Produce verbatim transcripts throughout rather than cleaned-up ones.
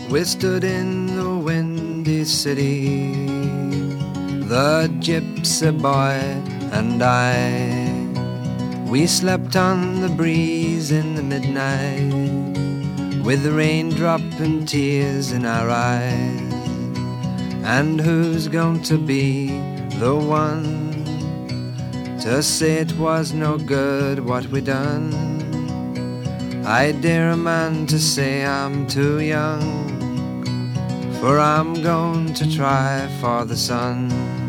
We stood in the windy city, the gypsy boy and I. We slept on the breeze in the midnight, with the raindrop and tears in our eyes. And who's going to be the one to say it was no good what we done? I dare a man to say I'm too young, for I'm going to try for the sun.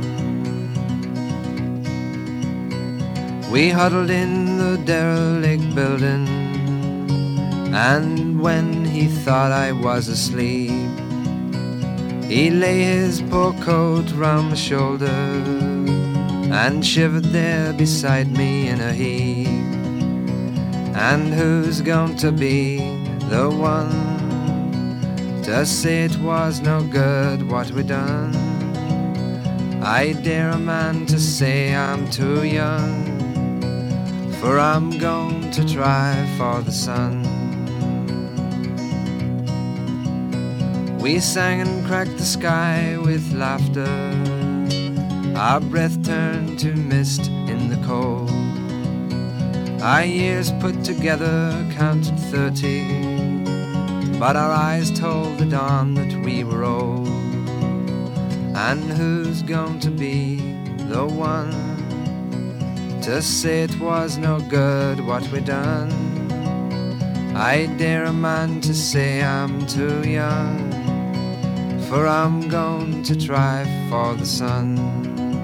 We huddled in the derelict building, and when he thought I was asleep, he lay his poor coat round my shoulder and shivered there beside me in a heap. And who's going to be the one to say it was no good what we done? I dare a man to say I'm too young, for I'm going to try for the sun. We sang and cracked the sky with laughter, our breath turned to mist in the cold. Our years put together counted thirty, but our eyes told the dawn that we were old. And who's going to be the one to say it was no good what we done? I dare a man to say I'm too young, for I'm going to try for the sun.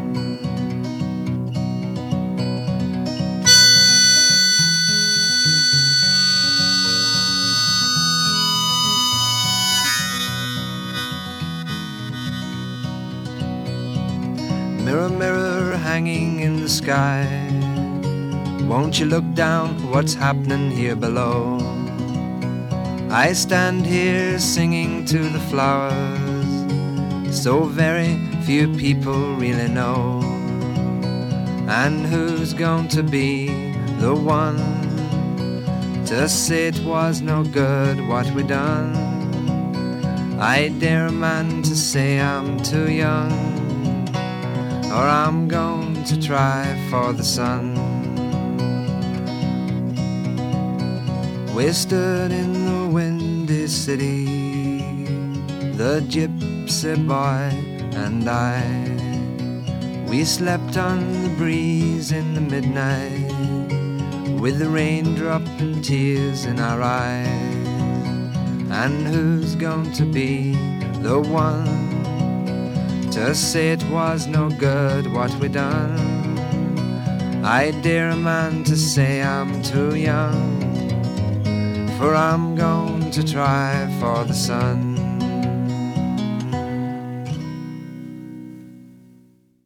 Mirror, mirror hanging in the sky, won't you look down what's happening here below? I stand here singing to the flowers, so very few people really know. And who's going to be the one to say it was no good what we done? I dare a man to say I'm too young, or I'm going to try for the sun. We stood in the windy city, the gypsy boy and I. We slept on the breeze in the midnight, with the raindrop and tears in our eyes. And who's going to be the one to say it was no good what we done? I dare a man to say I'm too young, for I'm going to try for the sun.